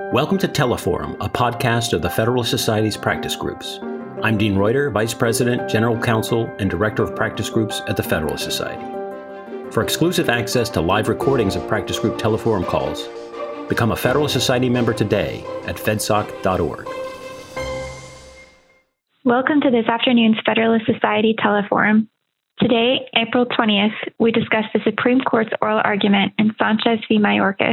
Welcome to Teleforum, a podcast of the Federalist Society's practice groups. I'm Dean Reuter, Vice President, General Counsel, and Director of Practice Groups at the Federalist Society. For exclusive access to live recordings of practice group Teleforum calls, become a Federalist Society member today at fedsoc.org. Welcome to this afternoon's Federalist Society Teleforum. Today, April 20th, we discuss the Supreme Court's oral argument in Sanchez v. Mayorkas.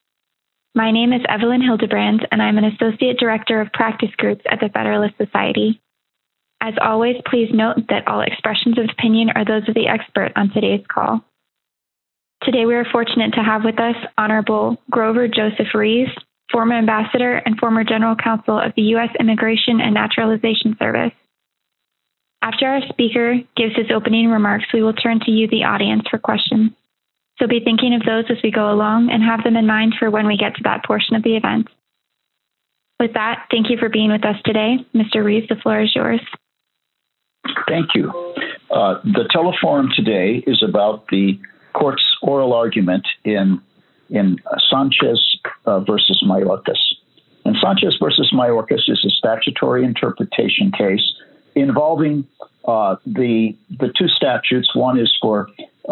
My name is Evelyn Hildebrand, and I'm an Associate Director of Practice Groups at the Federalist Society. As always, please note that all expressions of opinion are those of the expert on today's call. Today, we are fortunate to have with us Honorable Grover Joseph Rees, former Ambassador and former General Counsel of the U.S. Immigration and Naturalization Service. After our speaker gives his opening remarks, we will turn to you, the audience, for questions. So be thinking of those as we go along and have them in mind for when we get to that portion of the event. With that, thank you for being with us today. Mr. Rees, the floor is yours. Thank you. The Teleforum today is about the court's oral argument in Sanchez versus Mayorkas. And Sanchez versus Mayorkas is a statutory interpretation case involving the two statutes. One is for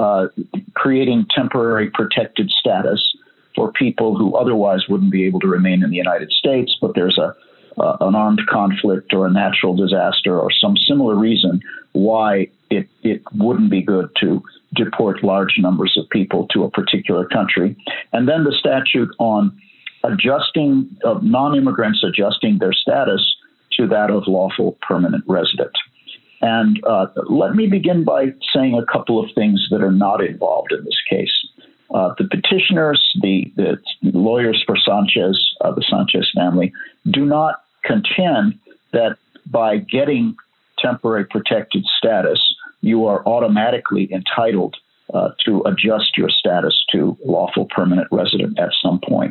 creating temporary protected status for people who otherwise wouldn't be able to remain in the United States, but there's an armed conflict or a natural disaster or some similar reason why it wouldn't be good to deport large numbers of people to a particular country. And then the statute on adjusting of non-immigrants, adjusting their status to that of lawful permanent resident. And let me begin by saying a couple of things that are not involved in this case. The petitioners, the lawyers for Sanchez, the Sanchez family, do not contend that by getting temporary protected status, you are automatically entitled to adjust your status to lawful permanent resident at some point.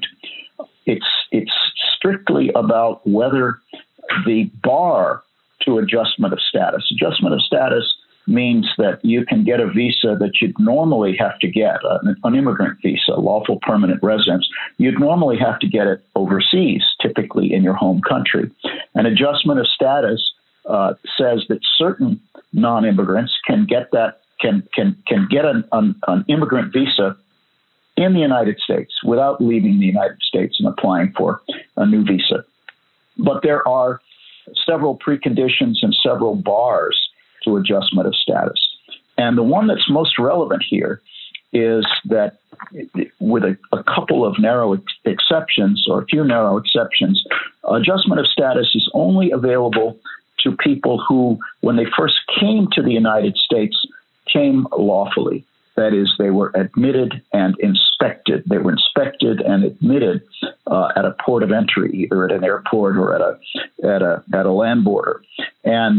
It's strictly about whether the bar to adjustment of status. Adjustment of status means that you can get a visa that you'd normally have to get, an immigrant visa, lawful permanent residence. You'd normally have to get it overseas, typically in your home country. An adjustment of status says that certain non-immigrants can get that, can get an immigrant visa in the United States without leaving the United States and applying for a new visa. But there are several preconditions and several bars to adjustment of status. And the one that's most relevant here is that with a couple of narrow exceptions, or a few narrow exceptions, adjustment of status is only available to people who, when they first came to the United States, came lawfully. That is, they were admitted and inspected. They were inspected and admitted at a port of entry, either at an airport or at a land border. And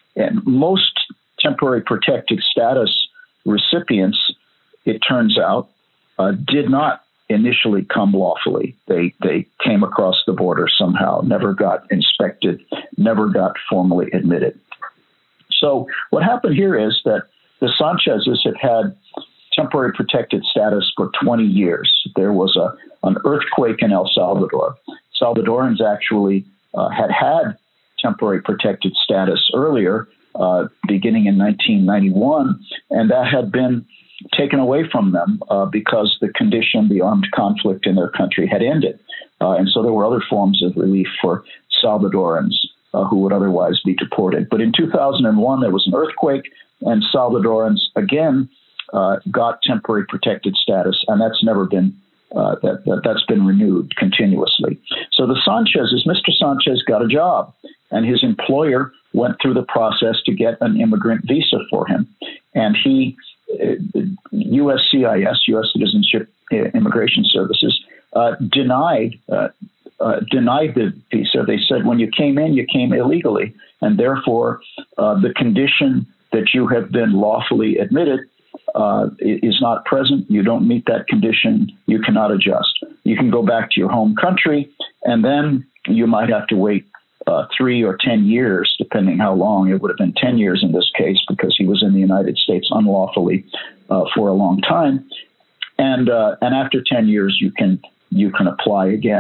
most temporary protected status recipients, it turns out, did not initially come lawfully. They came across the border somehow, never got inspected, never got formally admitted. So what happened here is that the Sanchez's have had temporary protected status for 20 years. There was an earthquake in El Salvador. Salvadorans actually had temporary protected status earlier, beginning in 1991, and that had been taken away from them because the armed conflict in their country had ended. And so there were other forms of relief for Salvadorans who would otherwise be deported. But in 2001, there was an earthquake, and Salvadorans again got temporary protected status, and that's never been that's been renewed continuously. So the Sanchez's, Mr. Sanchez got a job, and his employer went through the process to get an immigrant visa for him, and USCIS, U.S. Citizenship Immigration Services, denied the visa. They said when you came illegally, and therefore the condition that you have been lawfully admitted is not present. You don't meet that condition. You cannot adjust. You can go back to your home country, and then you might have to wait 3 or 10 years, depending how long. It would have been 10 years in this case because he was in the United States unlawfully for a long time. And after 10 years, you can apply again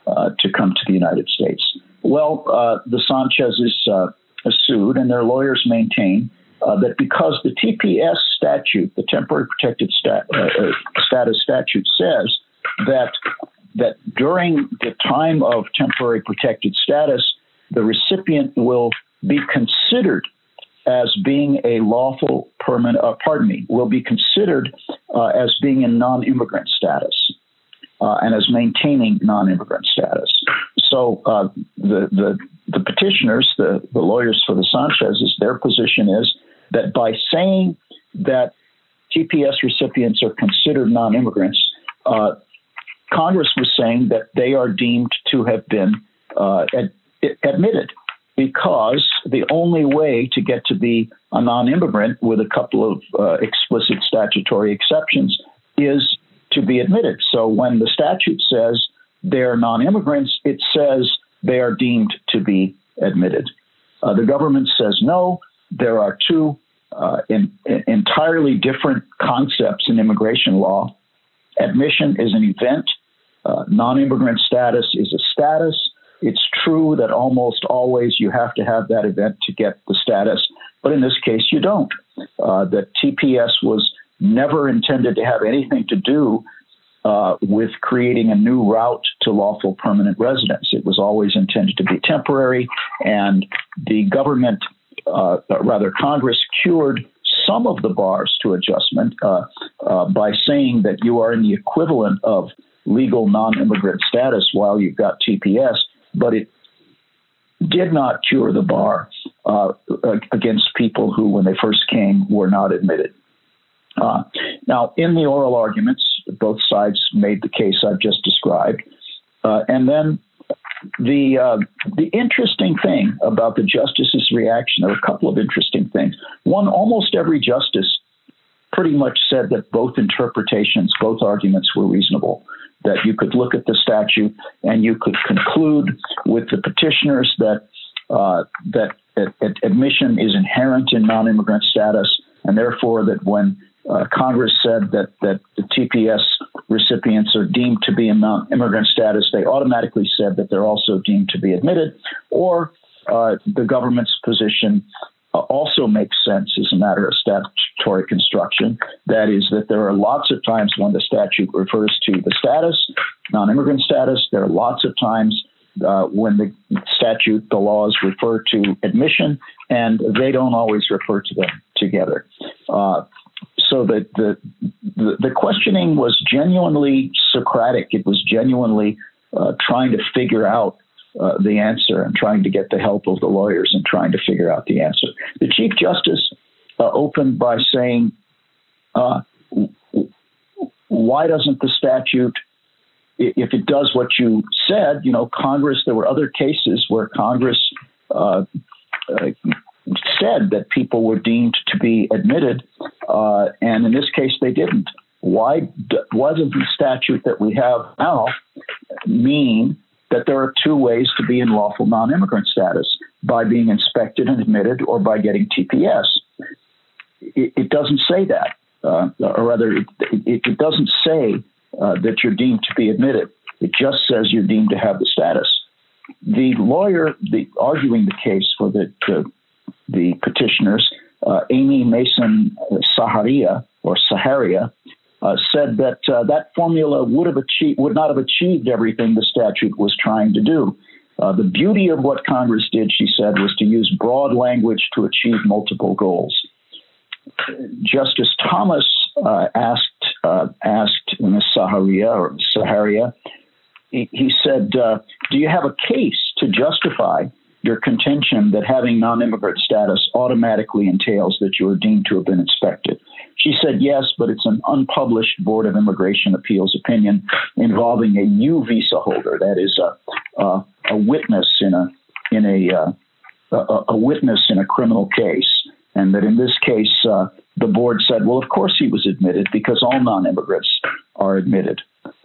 to come to the United States. Well, the Sanchez's sued, and their lawyers maintain that because the TPS statute, the Temporary Protected Status statute, says that during the time of temporary protected status, the recipient will be considered as being a lawful permanent, will be considered as being in non-immigrant status and as maintaining non-immigrant status. So the petitioners, the lawyers for the Sanchez's, their position is that by saying that TPS recipients are considered non-immigrants, Congress was saying that they are deemed to have been admitted, because the only way to get to be a non-immigrant, with a couple of explicit statutory exceptions, is to be admitted. So when the statute says they're non-immigrants, it says they are deemed to be admitted. The government says no. There are two entirely different concepts in immigration law. Admission is an event. Non-immigrant status is a status. It's true that almost always you have to have that event to get the status, but in this case you don't. That TPS was never intended to have anything to do with creating a new route to lawful permanent residence. It was always intended to be temporary, and the government, rather Congress, cured some of the bars to adjustment by saying that you are in the equivalent of legal non-immigrant status while you've got TPS, but it did not cure the bar against people who, when they first came, were not admitted. Now, in the oral arguments, both sides made the case I've just described. And then the interesting thing about the justices' reaction, there were a couple of interesting things. One, almost every justice pretty much said that both interpretations, both arguments were reasonable, that you could look at the statute and you could conclude with the petitioners that admission is inherent in non-immigrant status, and therefore that when Congress said that the TPS recipients are deemed to be in non-immigrant status, they automatically said that they're also deemed to be admitted, or the government's position also makes sense as a matter of statutory construction. That is, that there are lots of times when the statute refers to the status, non-immigrant status. There are lots of times when the statute, the laws refer to admission, and they don't always refer to them together. So that the questioning was genuinely Socratic. It was genuinely trying to figure out the answer and trying to get the help of the lawyers and trying to figure out the answer. The Chief Justice opened by saying, why doesn't the statute, if it does what you said, Congress, there were other cases where Congress said that people were deemed to be admitted, and in this case they didn't. Why does the statute that we have now mean that there are two ways to be in lawful non-immigrant status, by being inspected and admitted or by getting TPS? It doesn't say that, or rather, it doesn't say that you're deemed to be admitted. It just says you're deemed to have the status. The lawyer arguing the case for the petitioners, Amy Mason Saharia, said that that formula would not have achieved everything the statute was trying to do. The beauty of what Congress did, she said, was to use broad language to achieve multiple goals. Justice Thomas asked Ms. Saharia, he said, do you have a case to justify your contention that having non-immigrant status automatically entails that you are deemed to have been inspected? She said yes, but it's an unpublished Board of Immigration Appeals opinion involving a U visa holder, that is a witness in a witness in a criminal case, and that in this case the board said, well, of course he was admitted because all non-immigrants are admitted,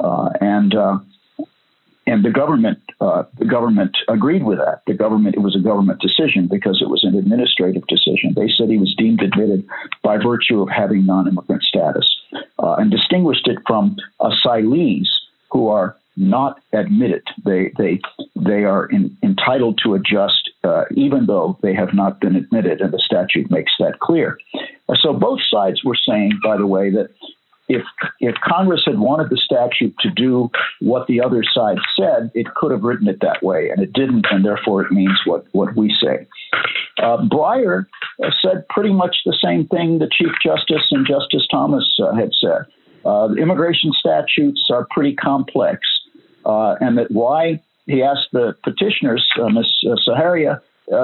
and the government agreed with that. It was a government decision because it was an administrative decision. They said he was deemed admitted by virtue of having non-immigrant status, and distinguished it from asylees who are not admitted. They are entitled to adjust even though they have not been admitted, and the statute makes that clear. So both sides were saying, by the way, that if Congress had wanted the statute to do what the other side said, it could have written it that way, and it didn't, and therefore it means what we say. Breyer said pretty much the same thing the Chief Justice and Justice Thomas had said. Immigration statutes are pretty complex, and that why, he asked the petitioners, Ms. Zaharia,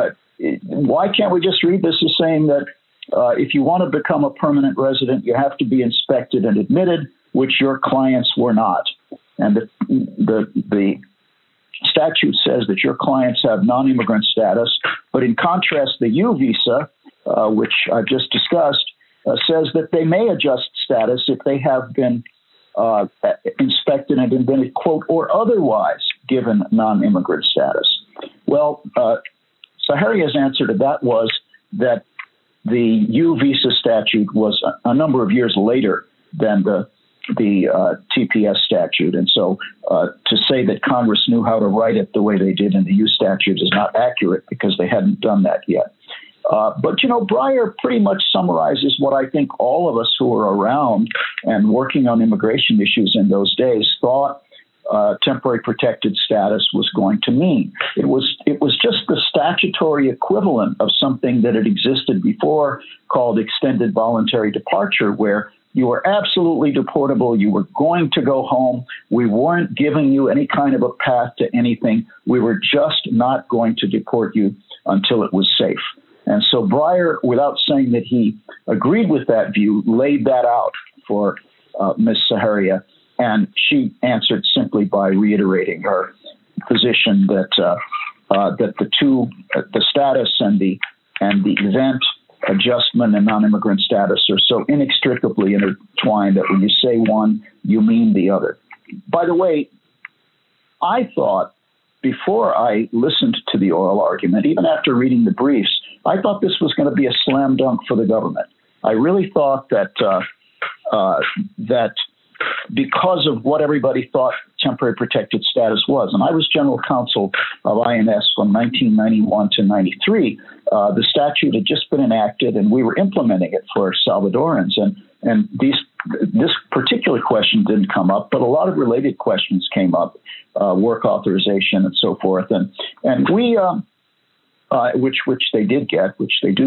why can't we just read this as saying that if you want to become a permanent resident, you have to be inspected and admitted, which your clients were not. And the statute says that your clients have non-immigrant status, but in contrast, the U visa, which I've just discussed, says that they may adjust status if they have been inspected and admitted, quote, or otherwise given non-immigrant status. Well, Zaharia's answer to that was that the U visa statute was a number of years later than the TPS statute. And so to say that Congress knew how to write it the way they did in the U statute is not accurate because they hadn't done that yet. But, you know, Breyer pretty much summarizes what I think all of us who were around and working on immigration issues in those days thought temporary protected status was going to mean. It was just the statutory equivalent of something that had existed before called extended voluntary departure, where you were absolutely deportable. You were going to go home. We weren't giving you any kind of a path to anything. We were just not going to deport you until it was safe. And so Breyer, without saying that he agreed with that view, laid that out for Ms. Zaharia, and she answered simply by reiterating her position that that the status and the event, adjustment, and non-immigrant status are so inextricably intertwined that when you say one, you mean the other. By the way, I thought before I listened to the oral argument, even after reading the briefs, I thought this was going to be a slam dunk for the government. I really thought that that because of what everybody thought temporary protected status was, and I was general counsel of INS from 1991 to 93, the statute had just been enacted, and we were implementing it for Salvadorans, and this particular question didn't come up, but a lot of related questions came up, work authorization and so forth, and we. Which they do get,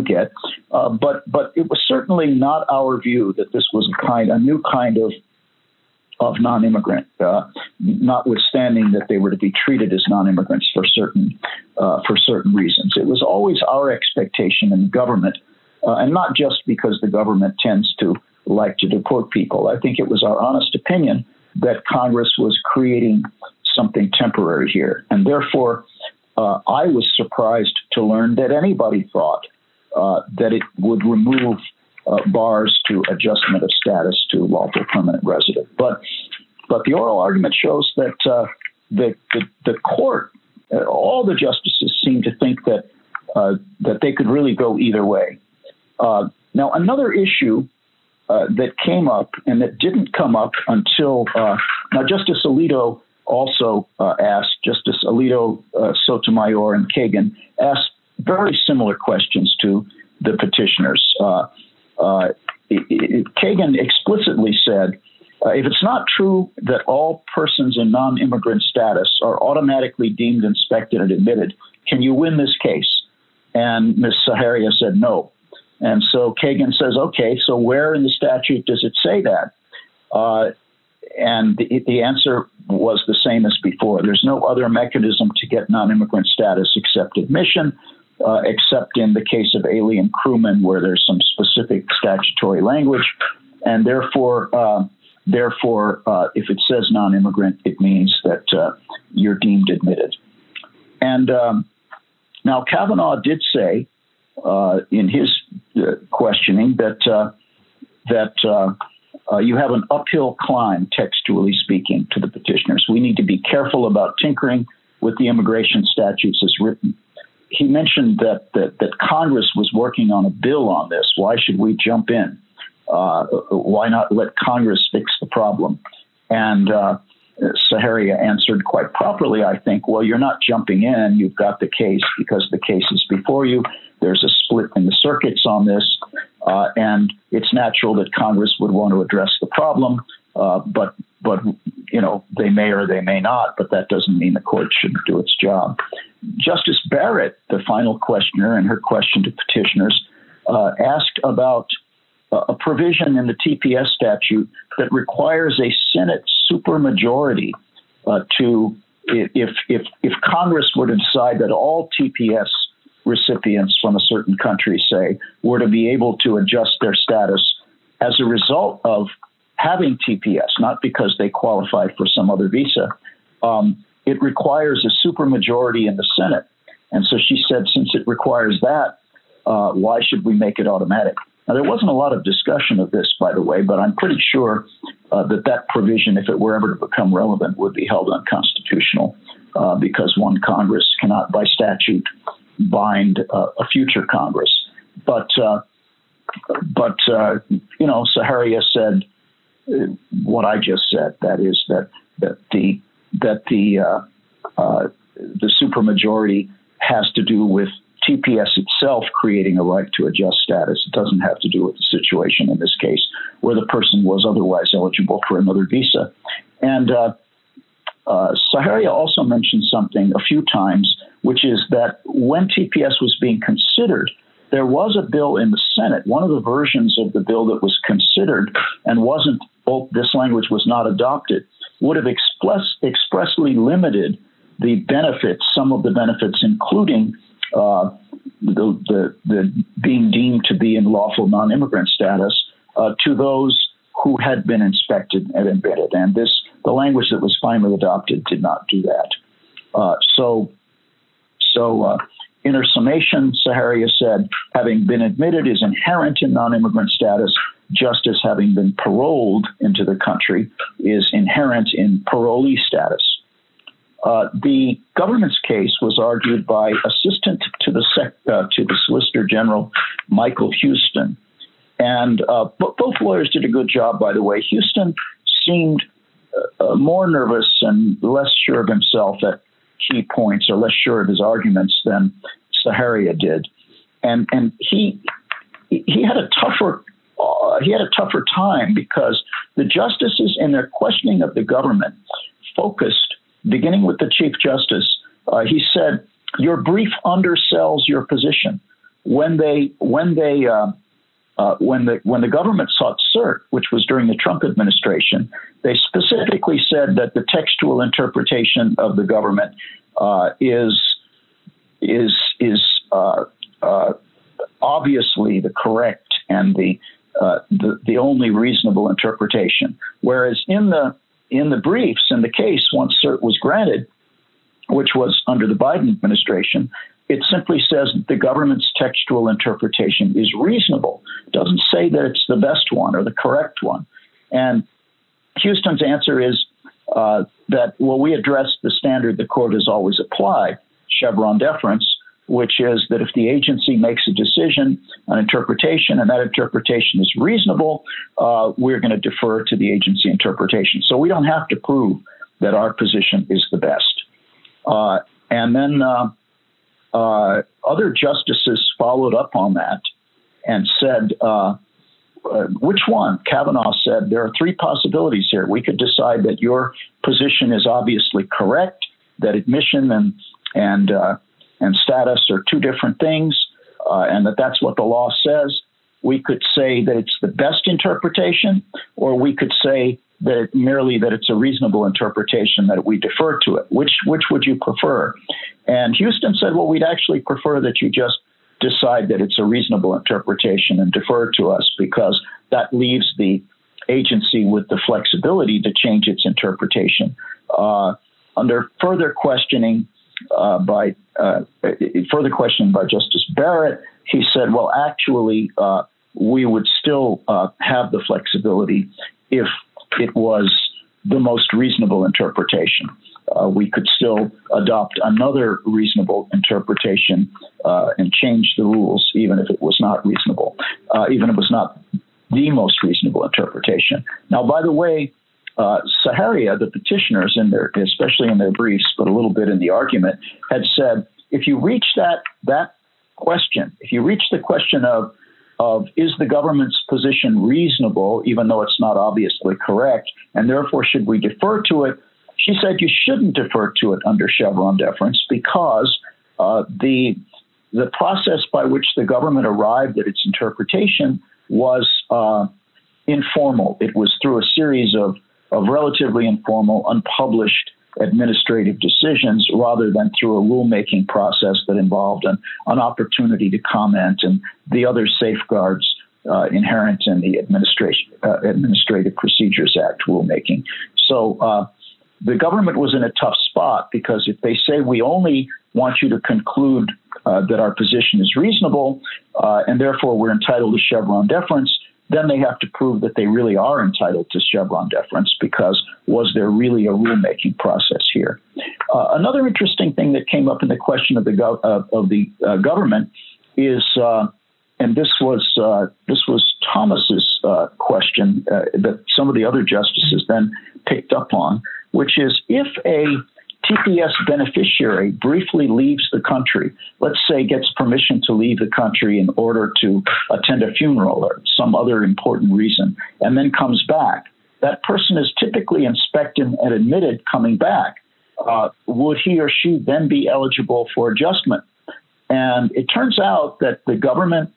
but it was certainly not our view that this was a new kind of non-immigrant, notwithstanding that they were to be treated as non-immigrants for certain reasons. It was always our expectation in government, and not just because the government tends to like to deport people. I think it was our honest opinion that Congress was creating something temporary here, and therefore I was surprised to learn that anybody thought that it would remove bars to adjustment of status to lawful permanent resident. But the oral argument shows that the court, all the justices seemed to think that they could really go either way. Now, another issue that came up and that didn't come up until now, Justice Alito also asked, Justice Alito, Sotomayor, and Kagan asked very similar questions to the petitioners. Kagan explicitly said, if it's not true that all persons in non-immigrant status are automatically deemed inspected and admitted, can you win this case? And Ms. Zaharia said no. And so Kagan says, okay, so where in the statute does it say that? And the answer was the same as before. There's no other mechanism to get non-immigrant status except admission, except in the case of alien crewmen where there's some specific statutory language. And therefore, if it says non-immigrant, it means that you're deemed admitted. And now Kavanaugh did say in his questioning that you have an uphill climb, textually speaking, to the petitioners. We need to be careful about tinkering with the immigration statutes as written. He mentioned that Congress was working on a bill on this. Why should we jump in? Why not let Congress fix the problem? And Zaharia answered quite properly, I think, well, you're not jumping in. You've got the case because the case is before you. There's a split in the circuits on this, and it's natural that Congress would want to address the problem, but they may or they may not, but that doesn't mean the court shouldn't do its job. Justice Barrett, the final questioner, in her question to petitioners, asked about a provision in the TPS statute that requires a Senate supermajority if Congress were to decide that all TPS recipients from a certain country, say, were to be able to adjust their status as a result of having TPS, not because they qualified for some other visa. It requires a supermajority in the Senate. And so she said, since it requires that, why should we make it automatic? Now, there wasn't a lot of discussion of this, by the way, but I'm pretty sure that provision, if it were ever to become relevant, would be held unconstitutional because one Congress cannot, by statute, bind a future Congress. But Zaharia said what I just said. That is that the supermajority has to do with TPS itself creating a right to adjust status. It doesn't have to do with the situation in this case where the person was otherwise eligible for another visa. And Zaharia also mentioned something a few times, which is that when TPS was being considered, there was a bill in the Senate, one of the versions of the bill that was considered and this language was not adopted, would have expressly limited the benefits, some of the benefits, including the being deemed to be in lawful non-immigrant status to those who had been inspected and admitted. And the language that was finally adopted did not do that. So in her summation, Zaharia said, having been admitted is inherent in non-immigrant status, just as having been paroled into the country is inherent in parolee status. The government's case was argued by Assistant to the Solicitor General, Michael Houston. And both lawyers did a good job, by the way. Houston seemed more nervous and less sure of himself at key points, or less sure of his arguments than Zaharia did. And he had a tougher time because the justices in their questioning of the government focused, beginning with the Chief Justice, he said, your brief undersells your position. When the government sought cert, which was during the Trump administration, they specifically said that the textual interpretation of the government is obviously the correct and the only reasonable interpretation. Whereas in the briefs, in the case, once cert was granted, which was under the Biden administration, it simply says that the government's textual interpretation is reasonable. It doesn't say that it's the best one or the correct one. And Houston's answer is that, well, we address the standard the court has always applied, Chevron deference, which is that if the agency makes a decision, an interpretation, and that interpretation is reasonable, we're going to defer to the agency interpretation. So we don't have to prove that our position is the best. And then other justices followed up on that and said, which one? Kavanaugh said, there are three possibilities here. We could decide that your position is obviously correct, that admission and status are two different things, and that's what the law says. We could say that it's the best interpretation, or we could say that it's a reasonable interpretation, that we defer to it. Which would you prefer? And Houston said, well, we'd actually prefer that you just decide that it's a reasonable interpretation and defer to us, because that leaves the agency with the flexibility to change its interpretation. Under further questioning by Justice Barrett, he said, well, actually, we would still have the flexibility if it was the most reasonable interpretation. We could still adopt another reasonable interpretation and change the rules, even if it was not reasonable, even if it was not the most reasonable interpretation. Now, by the way, Zaharia, the petitioners, especially in their briefs, but a little bit in the argument, had said, if you reach that question, if you reach the question of is the government's position reasonable, even though it's not obviously correct, and therefore should we defer to it? She said you shouldn't defer to it under Chevron deference because the process by which the government arrived at its interpretation was informal. It was through a series of relatively informal, unpublished administrative decisions rather than through a rulemaking process that involved an opportunity to comment and the other safeguards inherent in the Administrative Procedures Act rulemaking. So the government was in a tough spot because if they say we only want you to conclude that our position is reasonable and therefore we're entitled to Chevron deference, then they have to prove that they really are entitled to Chevron deference because was there really a rulemaking process here? Another interesting thing that came up in the question of the government is, and this was Thomas's question that some of the other justices then picked up on, which is if a TPS beneficiary briefly leaves the country, let's say gets permission to leave the country in order to attend a funeral or some other important reason, and then comes back, that person is typically inspected and admitted coming back. Would he or she then be eligible for adjustment? And it turns out that the government,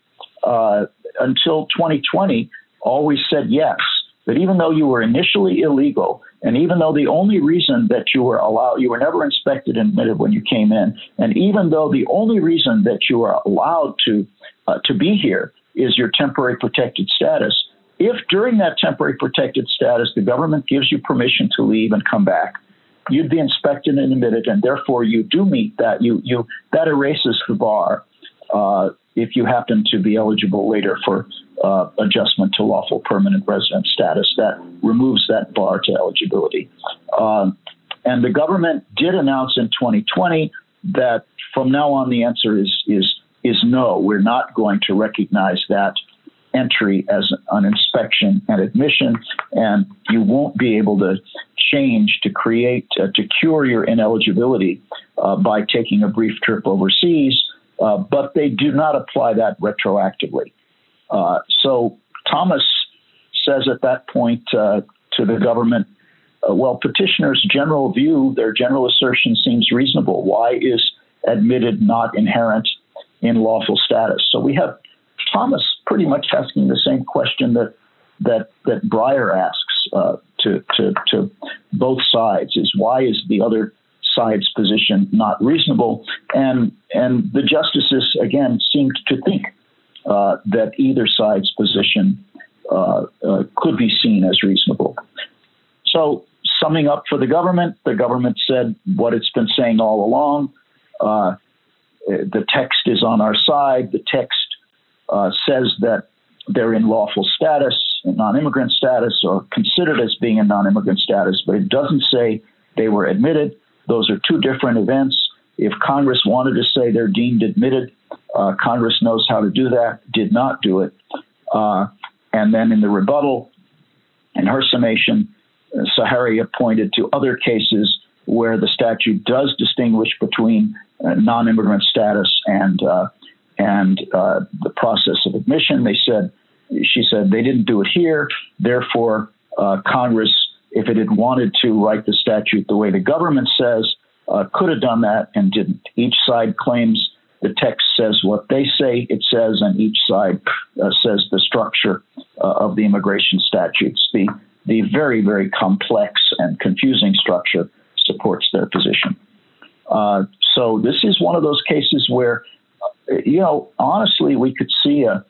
until 2020, always said yes, that even though you were initially illegal, and even though the only reason that you were never inspected and admitted when you came in, and even though the only reason that you are allowed to be here is your temporary protected status, if during that temporary protected status the government gives you permission to leave and come back, you'd be inspected and admitted, and therefore you do meet that. That erases the bar if you happen to be eligible later for adjustment to lawful permanent resident status. That removes that bar to eligibility. And the government did announce in 2020 that from now on the answer is no. We're not going to recognize that entry as an inspection and admission, and you won't be able to change to cure your ineligibility by taking a brief trip overseas. But they do not apply that retroactively. So Thomas says at that point to the government, well, petitioners' general view, their general assertion seems reasonable. Why is admitted not inherent in lawful status? So we have Thomas pretty much asking the same question that Breyer asks to both sides: is why is the other side's position not reasonable? And the justices again seemed to think that either side's position could be seen as reasonable. So summing up for the government said what it's been saying all along. The text is on our side. The text says that they're in lawful status, in non-immigrant status, or considered as being in non-immigrant status, but it doesn't say they were admitted. Those are two different events. If Congress wanted to say they're deemed admitted, Congress knows how to do that, did not do it. And then in the rebuttal, in her summation, Zaharia pointed to other cases where the statute does distinguish between non-immigrant status and the process of admission. She said they didn't do it here. Therefore, Congress, if it had wanted to write the statute the way the government says, could have done that and didn't. Each side claims the text says what they say it says, and each side says the structure of the immigration statutes. The very, very complex and confusing structure supports their position. So this is one of those cases where, honestly, we could see a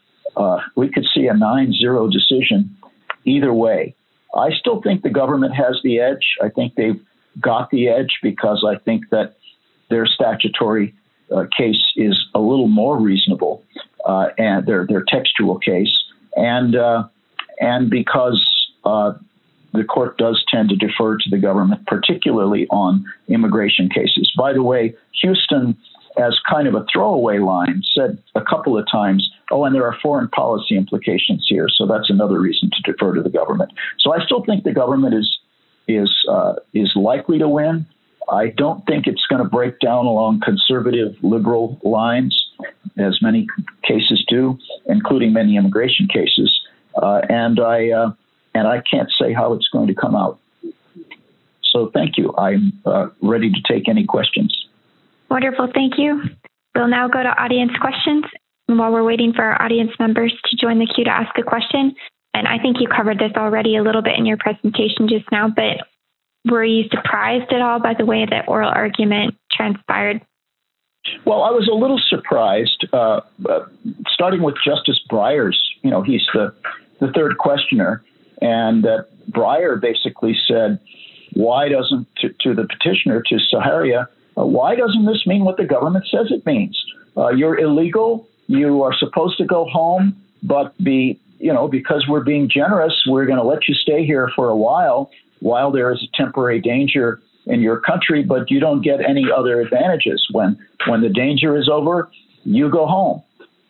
9-0 decision either way. I still think the government has the edge. I think they've got the edge because I think that their statutory case is a little more reasonable, and their textual case, and because the court does tend to defer to the government, particularly on immigration cases. By the way, Houston, as kind of a throwaway line, said a couple of times, and there are foreign policy implications here, so that's another reason to defer to the government. So I still think the government is likely to win. I don't think it's going to break down along conservative liberal lines, as many cases do, including many immigration cases. And I can't say how it's going to come out. So thank you. I'm ready to take any questions. Wonderful. Thank you. We'll now go to audience questions. And while we're waiting for our audience members to join the queue to ask a question, and I think you covered this already a little bit in your presentation just now, but were you surprised at all by the way that oral argument transpired? Well, I was a little surprised, starting with Justice Breyer's. He's the third questioner, and Breyer basically said, why doesn't, to the petitioner, to Saharia, why doesn't this mean what the government says it means? You're illegal. You are supposed to go home, but because we're being generous, we're going to let you stay here for a while there is a temporary danger in your country, but you don't get any other advantages. When the danger is over, you go home.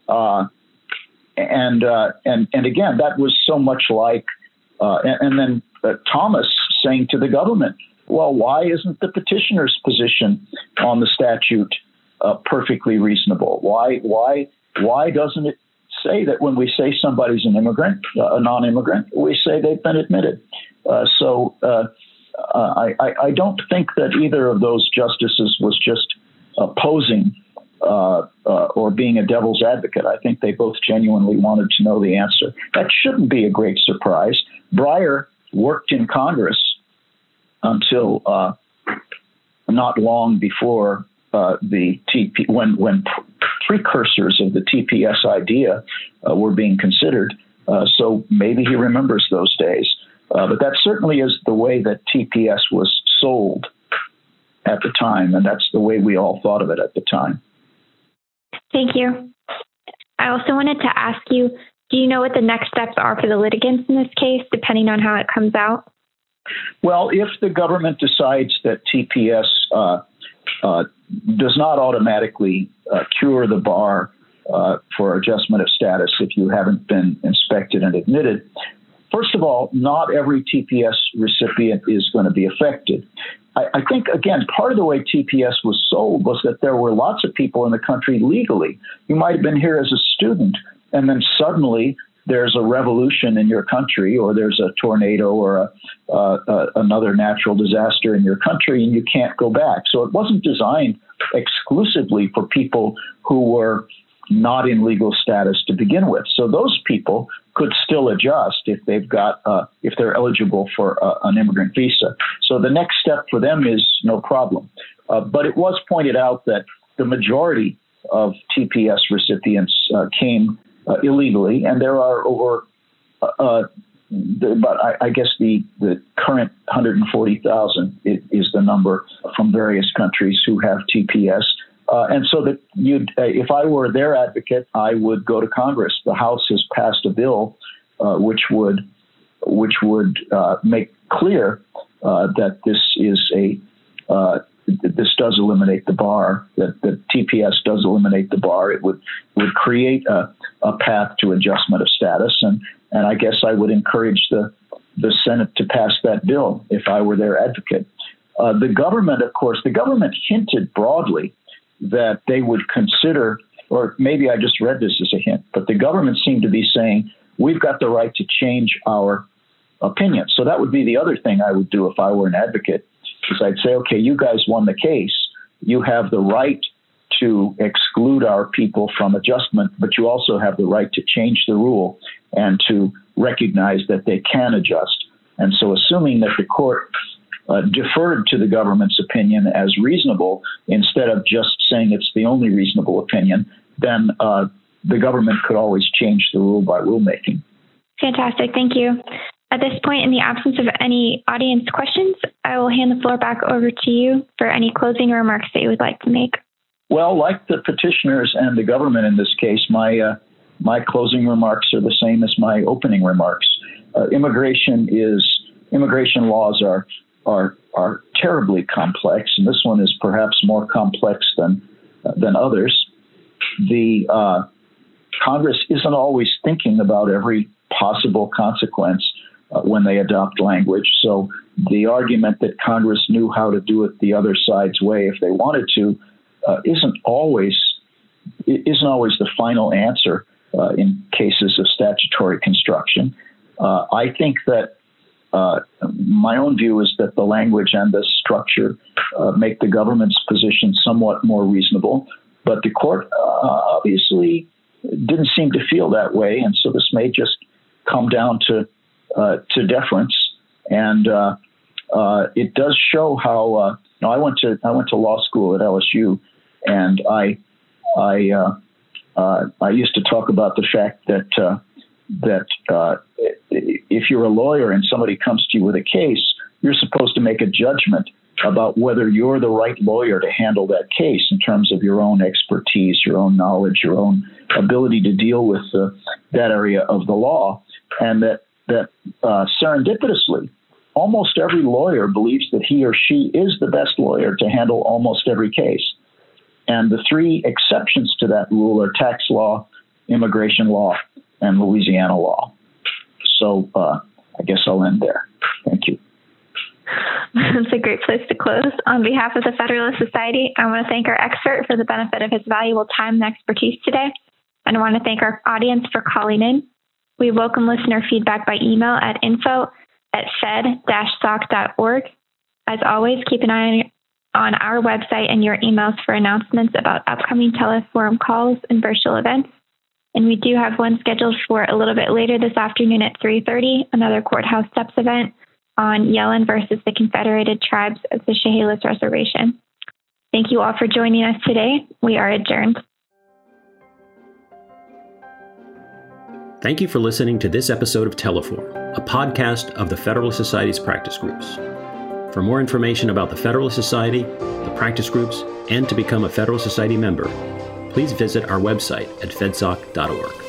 And again, that was so much like, and then Thomas saying to the government, well, why isn't the petitioner's position on the statute perfectly reasonable? Why doesn't it say that when we say somebody's an immigrant, a non-immigrant, we say they've been admitted? So I don't think that either of those justices was just opposing or being a devil's advocate. I think they both genuinely wanted to know the answer. That shouldn't be a great surprise. Breyer worked in Congress until not long before the TP, when precursors of the TPS idea were being considered. So maybe he remembers those days. But that certainly is the way that TPS was sold at the time, and that's the way we all thought of it at the time. Thank you. I also wanted to ask you, do you know what the next steps are for the litigants in this case, depending on how it comes out? Well, if the government decides that TPS does not automatically cure the bar for adjustment of status if you haven't been inspected and admitted, first of all, not every TPS recipient is going to be affected. I think, again, part of the way TPS was sold was that there were lots of people in the country legally. You might have been here as a student, and then suddenly there's a revolution in your country, or there's a tornado or another natural disaster in your country, and you can't go back. So it wasn't designed exclusively for people who were not in legal status to begin with. So those people could still adjust if they've got if they're eligible for an immigrant visa. So the next step for them is no problem. But it was pointed out that the majority of TPS recipients came illegally, and there are over but I guess the current 140,000 is the number from various countries who have TPS. And so that if I were their advocate, I would go to Congress. The House has passed a bill which would make clear that this does eliminate the bar. That TPS does eliminate the bar. It would create a path to adjustment of status, and I guess I would encourage the Senate to pass that bill if I were their advocate. The government, of course, hinted broadly that they would consider, or maybe I just read this as a hint, but the government seemed to be saying, we've got the right to change our opinion. So that would be the other thing I would do if I were an advocate, is I'd say, okay, you guys won the case. You have the right to exclude our people from adjustment, but you also have the right to change the rule and to recognize that they can adjust. And so assuming that the court deferred to the government's opinion as reasonable, instead of just saying it's the only reasonable opinion, then the government could always change the rule by rulemaking. Fantastic. Thank you. At this point, in the absence of any audience questions, I will hand the floor back over to you for any closing remarks that you would like to make. Well, like the petitioners and the government in this case, my closing remarks are the same as my opening remarks. Immigration laws are terribly complex, and this one is perhaps more complex than others. The Congress isn't always thinking about every possible consequence. when they adopt language. So the argument that Congress knew how to do it the other side's way if they wanted to isn't always the final answer in cases of statutory construction. I think that my own view is that the language and the structure make the government's position somewhat more reasonable, but the court obviously didn't seem to feel that way, and so this may just come down to deference. And it does show how. I went to law school at LSU, and I used to talk about the fact that if you're a lawyer and somebody comes to you with a case, you're supposed to make a judgment about whether you're the right lawyer to handle that case in terms of your own expertise, your own knowledge, your own ability to deal with that area of the law. And that serendipitously, almost every lawyer believes that he or she is the best lawyer to handle almost every case. And the three exceptions to that rule are tax law, immigration law, and Louisiana law. So I guess I'll end there. Thank you. That's a great place to close. On behalf of the Federalist Society, I want to thank our expert for the benefit of his valuable time and expertise today. And I want to thank our audience for calling in. We welcome listener feedback by email at info@fed-soc.org. As always, keep an eye on our website and your emails for announcements about upcoming Teleforum calls and virtual events. And we do have one scheduled for a little bit later this afternoon at 3:30, another Courthouse Steps event on Yellen versus the Confederated Tribes of the Chehalis Reservation. Thank you all for joining us today. We are adjourned. Thank you for listening to this episode of Teleforum, a podcast of the Federalist Society's practice groups. For more information about the Federalist Society, the practice groups, and to become a Federalist Society member, please visit our website at fedsoc.org.